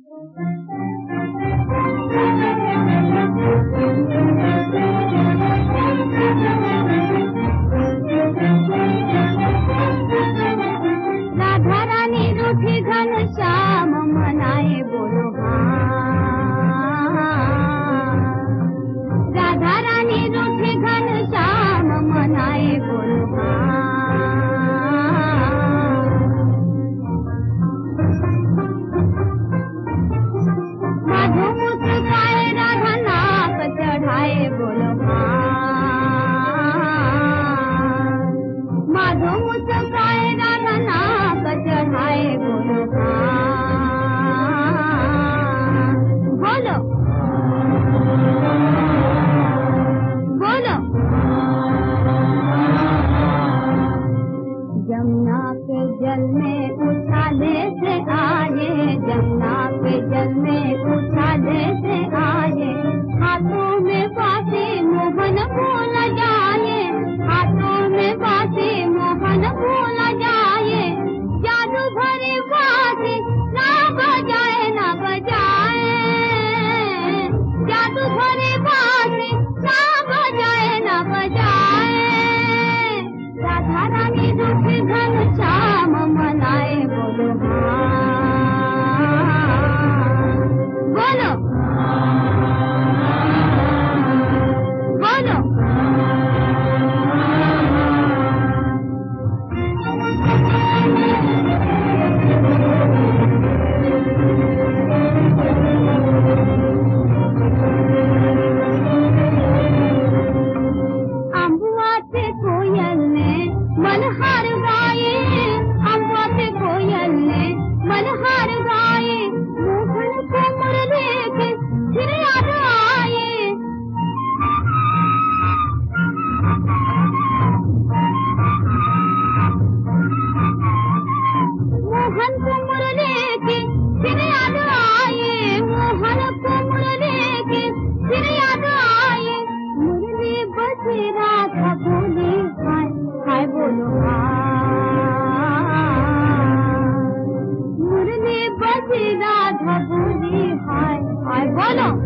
राधा रानी रूठी घन श्याम मनाए बोलो राधा रानी रूठी घन श्याम मनाए बोलो माधो मुस्काए राधा नाक चढ़ाए बोलो माधो मुस्काए राधा नाक चढ़ाए बोलो बोलो बोलो जमुना के जल में उछाले से आए जमुना के जल में उछाले से आए हाथों में बांसे मोहन भूल जाए हाथों में बांसे मोहन भूल जाए जादू भरे बांसे ना बजाए ना बजाए जादू भरे बांसे ना बजाए ना बजाए राधा रानी रूठी घन श्याम मनाए बोलो बोलो बोलो अम्बुआ से कोयल ने मनहार गाए अम्बुआ से कोयल ने मनहार गाए मोहन को मुरली के फिर याद आए मोहन को मुरली के फिर याद आए मोहन को मुरली के फिर याद आए मुरली बजे राधा बोले हाय हाय बोलो मुरली बजे राधा बोली हाय हाय बोलो